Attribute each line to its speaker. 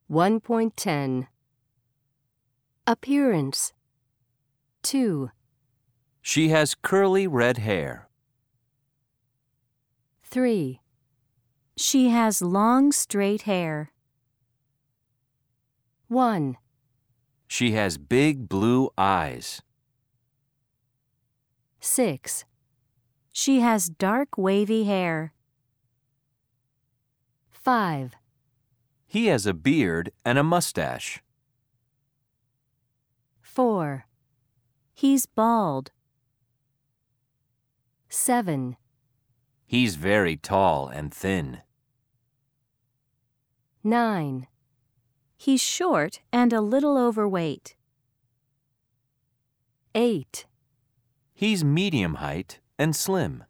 Speaker 1: 1.10 Appearance 2,
Speaker 2: She has curly red hair.
Speaker 1: 3,
Speaker 3: She has long, straight hair.
Speaker 1: 1,
Speaker 2: She has big blue eyes.
Speaker 1: 6,
Speaker 3: She has dark, wavy hair.
Speaker 1: 5,
Speaker 2: He has a beard and a mustache.
Speaker 1: 4,
Speaker 3: He's bald.
Speaker 1: 7,
Speaker 2: He's very tall and thin.
Speaker 1: 9,
Speaker 3: He's short and a little overweight.
Speaker 1: 8,
Speaker 2: He's medium height and slim.